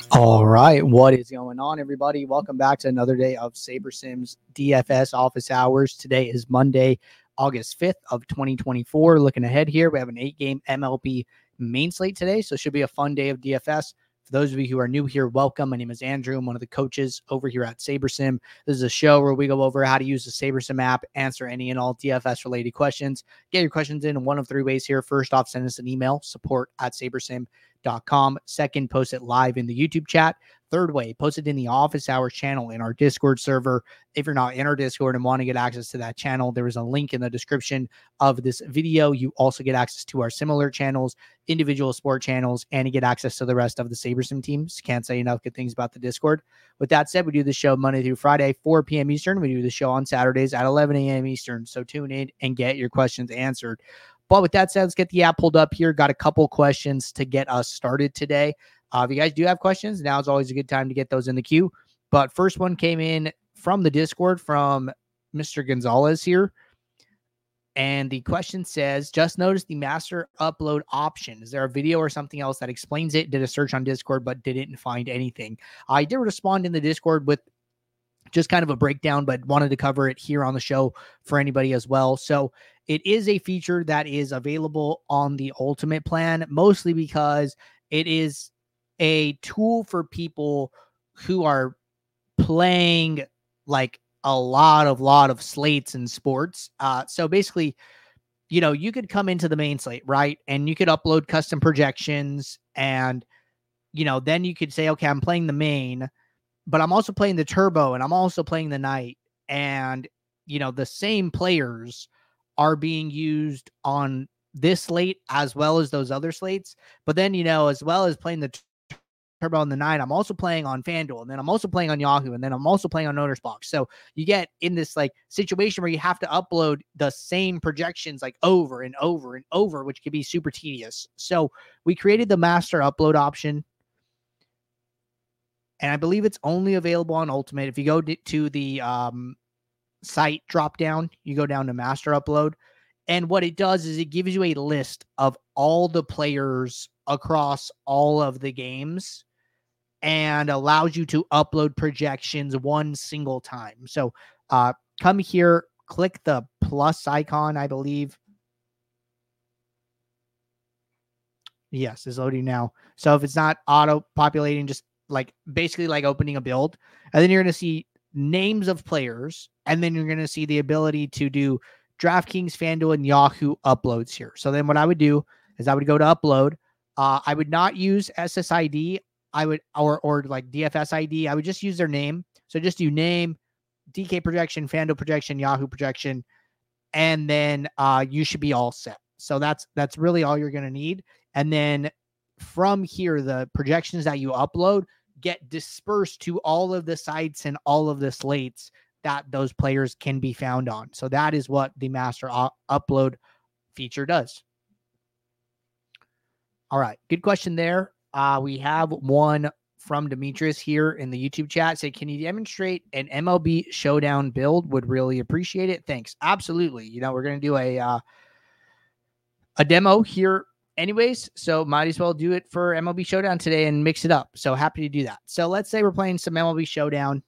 All right, what is going on, everybody? Welcome back to another day of SaberSims DFS office hours. Today is Monday, August 5th of 2024. Looking ahead here, we have an 8-game MLB main slate today, so it should be a fun day of DFS. For those of you who are new here, welcome. My name is Andrew. I'm one of the coaches over here at SaberSim. This is a show where we go over how to use the SaberSim app, answer any and all DFS-related questions. Get your questions in one of three ways here. First off, send us an email, support@SaberSim.com. Second, post it live in the YouTube chat. Third way, post it in the office hours channel in our Discord server. If you're not in our Discord and want to get access to that channel, there is a link in the description of this video. You also get access to our similar channels, individual sport channels, and you get access to the rest of the SaberSim teams. Can't say enough good things about the Discord. With that said, we do the show Monday through Friday, 4 p.m. Eastern. We do the show on Saturdays at 11 a.m. Eastern. So tune in and get your questions answered. But with that said, let's get the app pulled up here. Got a couple questions to get us started today. If you guys do have questions, now is always a good time to get those in the queue. But first one came in from the Discord from Mr. Gonzalez here. And the question says, just noticed the master upload option. Is there a video or something else that explains it? Did a search on Discord, but didn't find anything. I did respond in the Discord with just kind of a breakdown, but wanted to cover it here on the show for anybody as well. So it is a feature that is available on the Ultimate plan, mostly because it is a tool for people who are playing like a lot of slates and sports. So basically, you could come into the main slate, right? And you could upload custom projections and, then you could say, okay, I'm playing the main, but I'm also playing the turbo and I'm also playing the night. And, the same players are being used on this slate as well as those other slates. But then, as well as playing the turbo on the night, I'm also playing on FanDuel, and then I'm also playing on Yahoo, and then I'm also playing on Notersbox. So you get in this like situation where you have to upload the same projections like over and over and over, which can be super tedious. So we created the master upload option. And I believe it's only available on Ultimate. If you go to the site drop down, you go down to master upload. And what it does is it gives you a list of all the players across all of the games and allows you to upload projections one single time. So come here, click the plus icon, I believe. Yes, it's loading now. So if it's not auto-populating, just basically like opening a build. And then you're going to see names of players. And then you're going to see the ability to do DraftKings, FanDuel, and Yahoo uploads here. So then what I would do is I would go to upload. I would not use SSID. I would, or like DFS ID. I would just use their name. So just do name, DK projection, FanDuel projection, Yahoo projection, and then you should be all set. So that's really all you're going to need. And then from here, the projections that you upload get dispersed to all of the sites and all of the slates that those players can be found on. So that is what the master upload feature does. All right. Good question there. We have one from Demetrius here in the YouTube chat. Say, can you demonstrate an MLB Showdown build? Would really appreciate it. Thanks. Absolutely. We're going to do a demo here anyways, so might as well do it for MLB Showdown today and mix it up. So happy to do that. So let's say we're playing some MLB Showdown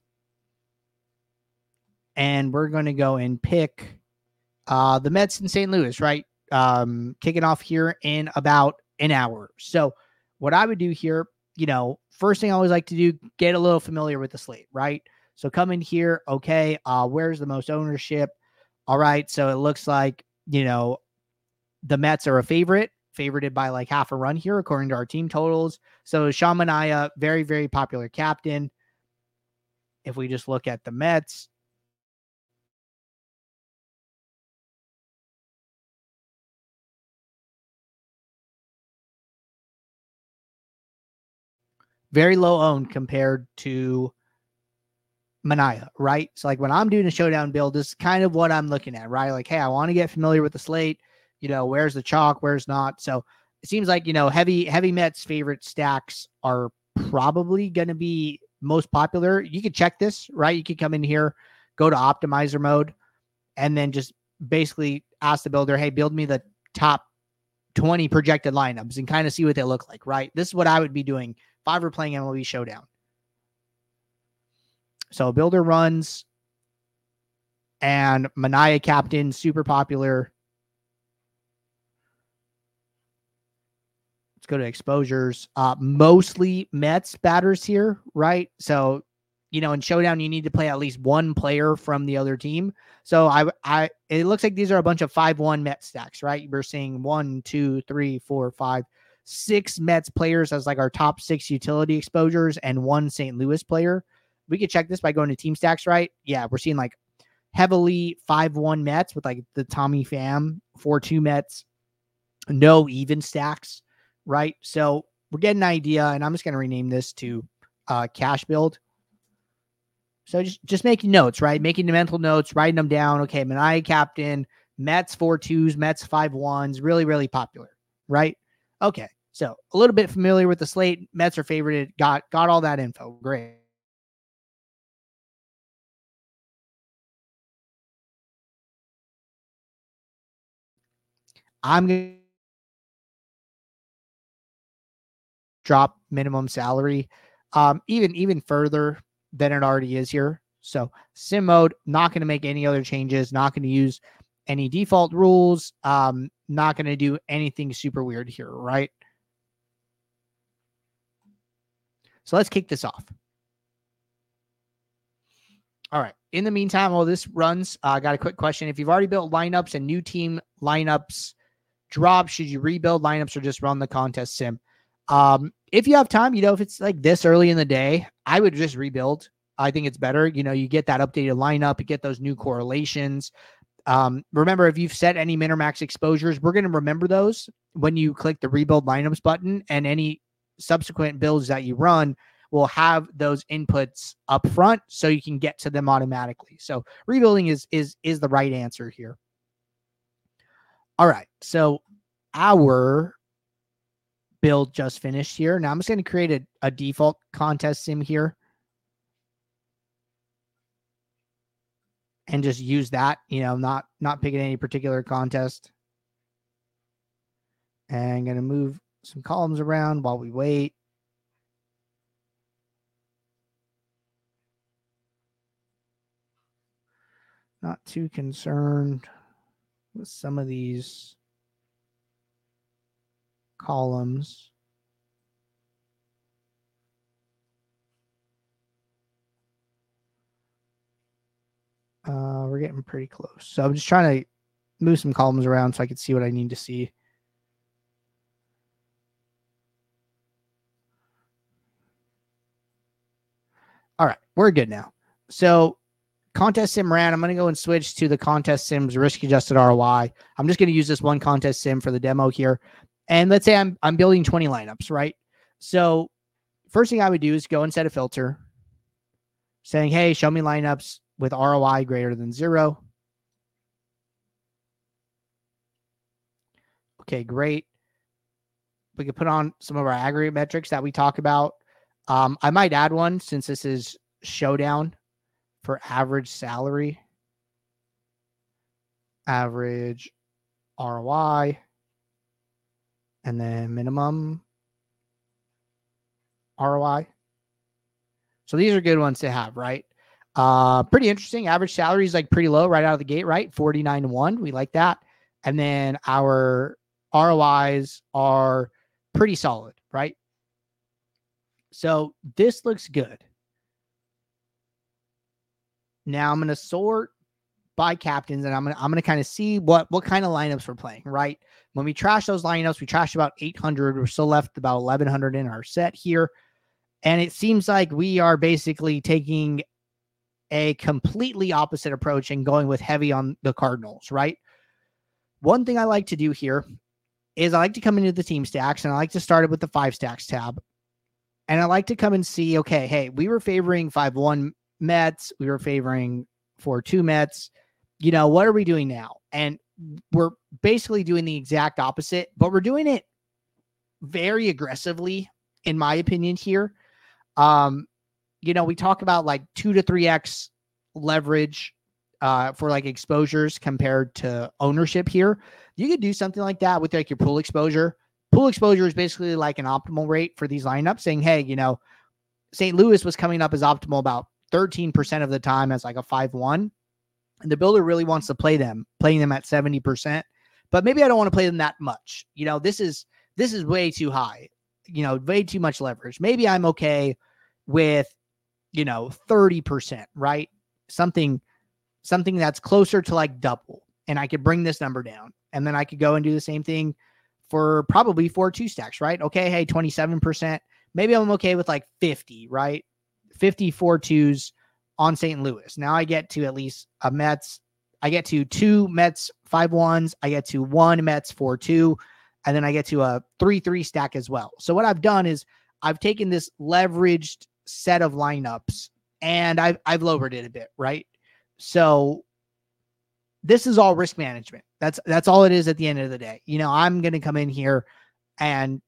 and we're going to go and pick the Mets in St. Louis, right? Kicking off here in about an hour. So what I would do here, first thing I always like to do, get a little familiar with the slate, right? So come in here. Okay. Where's the most ownership? All right. So it looks like, the Mets are favorited by like half a run here, according to our team totals. So Sean Manaea, very, very popular captain. If we just look at the Mets, very low owned compared to Manaea, right? So like when I'm doing a showdown build, this is kind of what I'm looking at, right? Like, hey, I want to get familiar with the slate. Where's the chalk, where's not. So it seems like, heavy Mets favorite stacks are probably going to be most popular. You could check this, right? You could come in here, go to optimizer mode, and then just basically ask the builder, hey, build me the top 20 projected lineups and kind of see what they look like, right? This is what I would be doing if I were playing MLB Showdown. So builder runs and Manaea captain, super popular. Let's go to exposures. Mostly Mets batters here, right? So, in Showdown, you need to play at least one player from the other team. So it looks like these are a bunch of 5-1 Mets stacks, right? We're seeing 1, 2, 3, 4, 5, 6 Mets players as like our top 6 utility exposures and 1 St. Louis player. We could check this by going to team stacks, right? Yeah, we're seeing like heavily 5-1 Mets with like the Tommy Pham, 4-2 Mets, no even stacks, right? So we're getting an idea, and I'm just going to rename this to cash build. So just making notes, right? Making the mental notes, writing them down. Okay, Manaea captain, Mets 4-2s, Mets 5-1s, really, really popular, right? Okay, so a little bit familiar with the slate. Mets are favorited. Got all that info. Great. I'm going to drop minimum salary even further than it already is here. So sim mode, not going to make any other changes, not going to use any default rules, not going to do anything super weird here, right? So let's kick this off. All right. In the meantime, while this runs, I got a quick question. If you've already built lineups and new team lineups drop, should you rebuild lineups or just run the contest sim? If you have time, if it's like this early in the day, I would just rebuild. I think it's better. You get that updated lineup, you get those new correlations. Remember, if you've set any min or max exposures, we're going to remember those when you click the rebuild lineups button, and any subsequent builds that you run will have those inputs up front so you can get to them automatically. So rebuilding is the right answer here. All right. So our build just finished here. Now I'm just going to create a default contest sim here and just use that, not picking any particular contest. And I'm going to move some columns around while we wait. Not too concerned with some of these columns. We're getting pretty close. So I'm just trying to move some columns around so I can see what I need to see. All right, we're good now. So contest sim ran. I'm going to go and switch to the contest sims risk adjusted ROI. I'm just going to use this one contest sim for the demo here. And let's say I'm building 20 lineups, right? So first thing I would do is go and set a filter saying, hey, show me lineups with ROI greater than 0. Okay, great. We could put on some of our aggregate metrics that we talk about. I might add one since this is Showdown for average salary, average ROI, and then minimum ROI. So these are good ones to have, right? Pretty interesting. Average salary is like pretty low right out of the gate, right? 49-1. We like that. And then our ROIs are pretty solid, right? So this looks good. Now I'm going to sort by captains, and I'm going to kind of see what kind of lineups we're playing, right? When we trash those lineups, we trashed about 800. We're still left about 1,100 in our set here. And it seems like we are basically taking a completely opposite approach and going with heavy on the Cardinals, right? One thing I like to do here is I like to come into the team stacks, and I like to start it with the 5 stacks tab. And I like to come and see, okay, hey, we were favoring 5-1 Mets. We were favoring 4-2 Mets. What are we doing now? And we're basically doing the exact opposite, but we're doing it very aggressively, in my opinion here. We talk about like 2 to 3x leverage for like exposures compared to ownership here. you could do something like that with like your pool exposure. Pool exposure is basically like an optimal rate for these lineups, saying, hey, St. Louis was coming up as optimal about 13% of the time as like a 5-1. And the builder really wants to playing them at 70%. But maybe I don't want to play them that much. This is way too high, way too much leverage. Maybe I'm okay with, 30%, right? Something that's closer to like double. And I could bring this number down. And then I could go and do the same thing for probably 4 2-stacks, right? Okay, hey, 27%. Maybe I'm okay with like 50, right? 50 4-2s on St. Louis. Now I get to at least a Mets. I get to 2 Mets 5-1s. I get to 1 Mets 4-2. And then I get to a 3-3 stack as well. So what I've done is I've taken this leveraged set of lineups and I've lowered it a bit, right? So this is all risk management. That's all it is at the end of the day. I'm going to come in here and,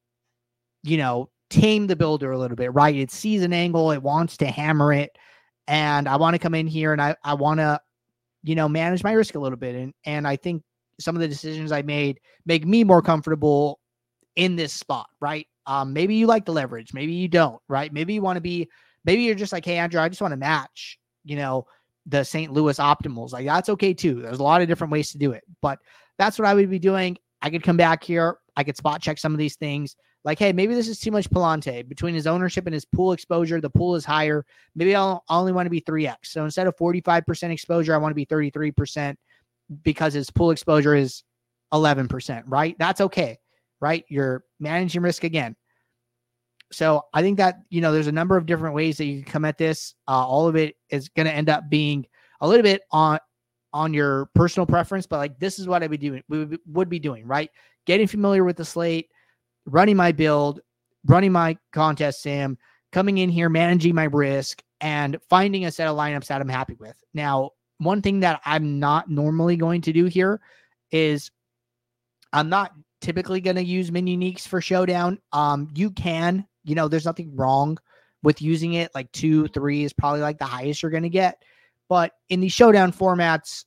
tame the builder a little bit, right? It sees an angle. It wants to hammer it. And I want to come in here and I want to, manage my risk a little bit. And I think some of the decisions I made make me more comfortable in this spot, right? Maybe you like the leverage. Maybe you don't, right? Maybe you're just like, hey, Andrew, I just want to match, the St. Louis optimals. Like, that's okay too. There's a lot of different ways to do it, but that's what I would be doing. I could come back here. I could spot check some of these things. Like, hey, maybe this is too much Palante between his ownership and his pool exposure. The pool is higher. Maybe I only want to be 3x. So instead of 45% exposure, I want to be 33% because his pool exposure is 11%, right? That's okay, right? You're managing risk again. So I think that, there's a number of different ways that you can come at this. All of it is going to end up being a little bit on your personal preference, but like, this is what we would be doing, right? Getting familiar with the slate, running my build, running my contest sim, coming in here, managing my risk, and finding a set of lineups that I'm happy with. Now, one thing that I'm not normally going to do here is I'm not typically going to use min uniques for Showdown. You can, there's nothing wrong with using it. Like 2, 3 is probably like the highest you're going to get. But in the Showdown formats,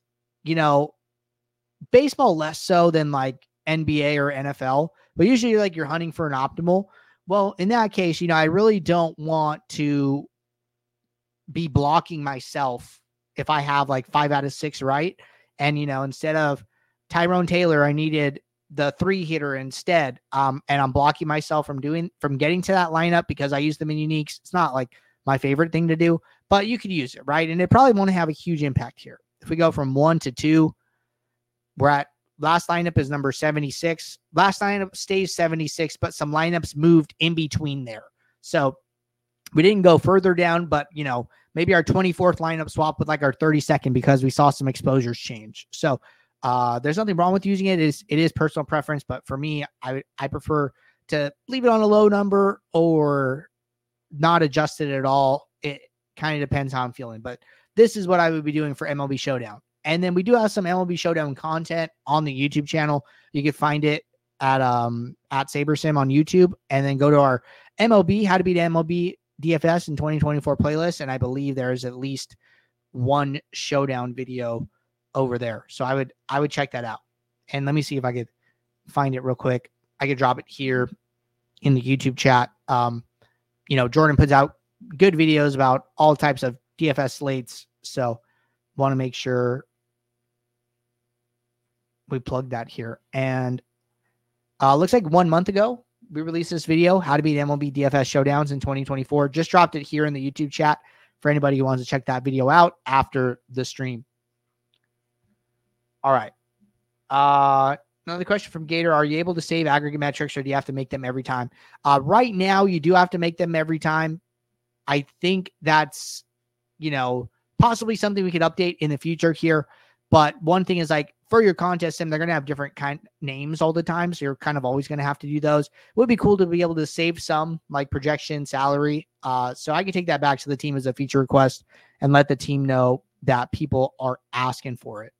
baseball less so than like NBA or NFL, but usually like you're hunting for an optimal. Well, in that case, I really don't want to be blocking myself if I have like 5 out of 6 right. And, instead of Tyrone Taylor, I needed the 3 hitter instead. And I'm blocking myself from getting to that lineup because I use them in uniques. It's not like my favorite thing to do, but you could use it, right? And it probably won't have a huge impact here. If we go from 1 to 2, we're at last lineup is number 76. Last lineup stays 76, but some lineups moved in between there. So we didn't go further down, but maybe our 24th lineup swapped with like our 32nd because we saw some exposures change. So there's nothing wrong with using it. It is personal preference, but for me, I prefer to leave it on a low number or not adjust it at all. It kind of depends how I'm feeling, but this is what I would be doing for MLB Showdown. And then we do have some MLB Showdown content on the YouTube channel. You can find it at SaberSim on YouTube, and then go to our MLB, How to Beat MLB DFS in 2024 playlist. And I believe there is at least one Showdown video over there. So I would check that out. And let me see if I could find it real quick. I could drop it here in the YouTube chat. Jordan puts out good videos about all types of DFS slates. So want to make sure we plug that here. And looks like 1 month ago, we released this video, How to Beat MLB DFS Showdowns in 2024. Just dropped it here in the YouTube chat for anybody who wants to check that video out after the stream. All right. Another question from Gator. Are you able to save aggregate metrics or do you have to make them every time? Right now, you do have to make them every time. I think that's, possibly something we could update in the future here. But one thing is like for your contest sim, they're going to have different kind names all the time. So you're kind of always going to have to do those. It would be cool to be able to save some like projection, salary. So I can take that back to the team as a feature request and let the team know that people are asking for it.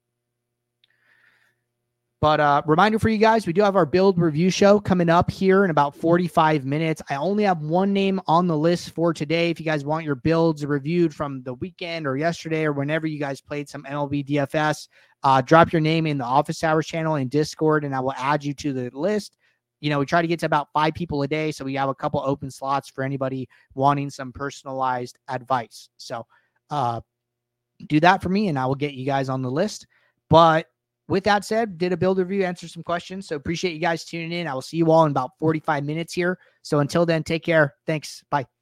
But reminder for you guys, we do have our build review show coming up here in about 45 minutes. I only have one name on the list for today. If you guys want your builds reviewed from the weekend or yesterday or whenever you guys played some MLB DFS, drop your name in the office hours channel in Discord, and I will add you to the list. We try to get to about 5 people a day, so we have a couple open slots for anybody wanting some personalized advice. So do that for me, and I will get you guys on the list. But with that said, did a build review, answer some questions. So appreciate you guys tuning in. I will see you all in about 45 minutes here. So until then, take care. Thanks. Bye.